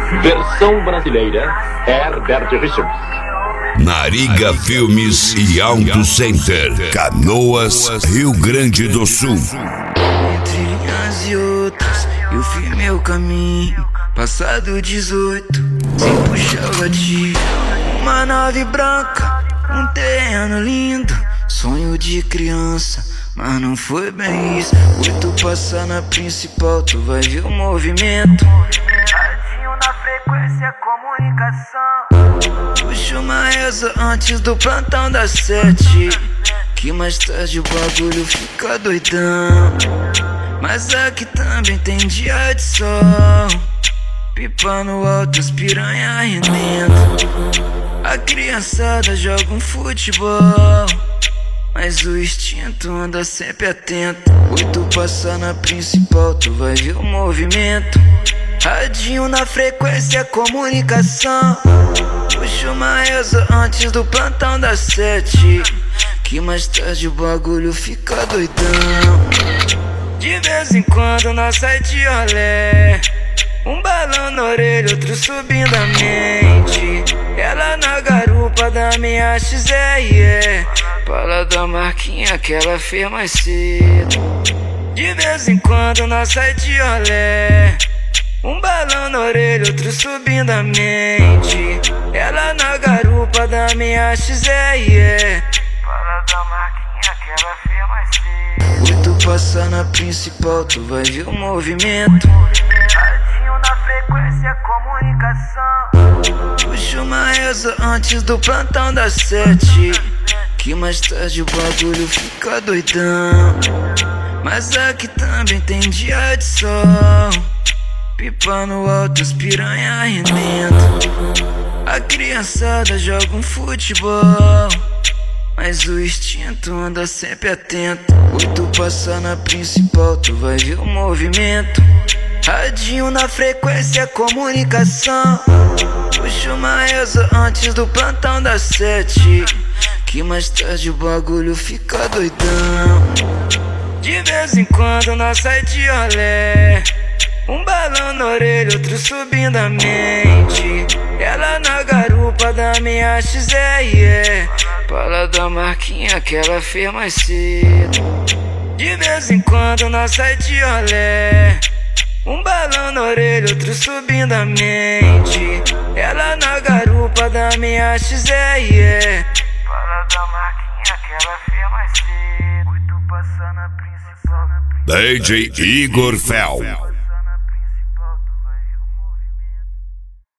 Versão brasileira, Herbert Richards. Nariga Filmes e Auto Center, Canoas, Rio Grande do Sul. Entre linhas e outras, eu fiz meu caminho. Passado 18, sem puxar o gatilho. Uma nave branca, um terreno lindo. Sonho de criança, mas não foi bem isso. Tu passar na principal, tu vai ver o movimento. Radinho na frequência, comunicação. Puxa uma reza antes do plantão das 7, que mais tarde o bagulho fica doidão. Mas aqui também tem dia de sol. Pipa no alto, as piranha remendo. A criançada joga um futebol, mas o instinto anda sempre atento. Tu passar na principal, tu vai ver o movimento. Radinho na frequência, comunicação. Puxa uma reza antes do plantão das 7, que mais tarde o bagulho fica doidão. De vez em quando nós sai de rolé, um balão na orelha, outro subindo a mente. Ela na garupa da minha XR, fala da marquinha que ela fez mais cedo. De vez em quando nós sai de rolé, um balão na orelha, outro subindo a mente. Ela na garupa da minha XR, fala da marquinha que ela fez mais cedo. Tu passar na principal, tu vai ver o movimento. Radinho na frequência, comunicação. Puxa uma reza antes do plantão das 7, que mais tarde o bagulho fica doidão. Mas aqui também tem dia de sol. Pipa no alto, as piranha remendo. A criançada joga um futebol, mas o instinto anda sempre atento. Tu passar na principal, tu vai ver o movimento. Radinho na frequência, comunicação. Puxa uma reza antes do plantão das 7, que mais tarde o bagulho fica doidão. De vez em quando nós sai de rolé, um balão na orelha, outro subindo a mente. Ela na garupa da minha XR, fala da marquinha que ela fez mais cedo. De vez em quando nós sai de rolé, um balão na orelha, outro subindo a mente. Ela na garupa da minha XR, fala da marquinha que ela fez mais cedo. Tu passar na principal. DJ Igor Fel.